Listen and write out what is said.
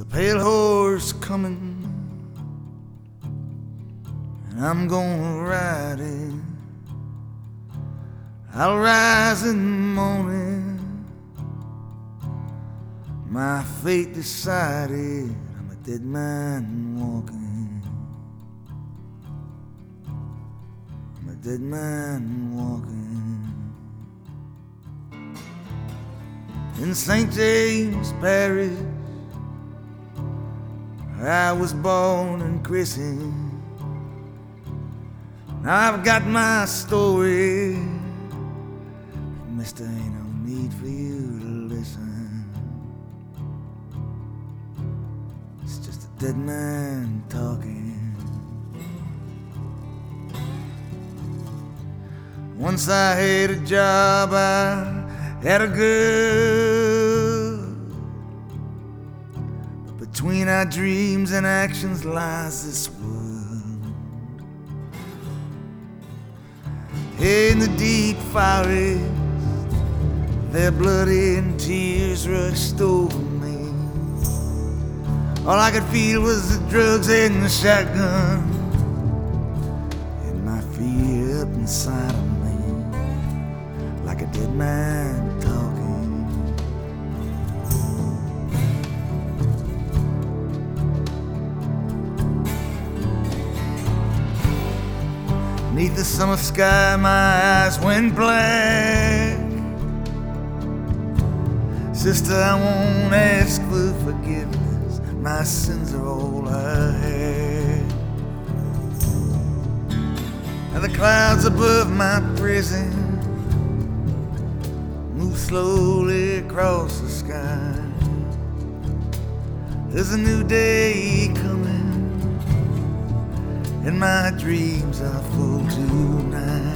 a pale horse coming, and I'm gonna ride it. I'll rise in the morning, my fate decided. I'm a dead man walking. I'm a dead man walking. In St. James Parish, I was born and christened. Now I've got my story, mister, ain't no need for you to listen. It's just a dead man talking. Once I had a job, I had a girl, but between our dreams and actions lies this world. In the deep forest, their blood and tears rushed over me. All I could feel was the drugs and the shotgun, and my fear up inside of me, like a dead man talking. Neath the summer sky, my eyes went black. Sister, I won't ask for forgiveness, my sins are all I had. And the clouds above my prison move slowly across the sky. There's a new day coming, and my dreams are full tonight.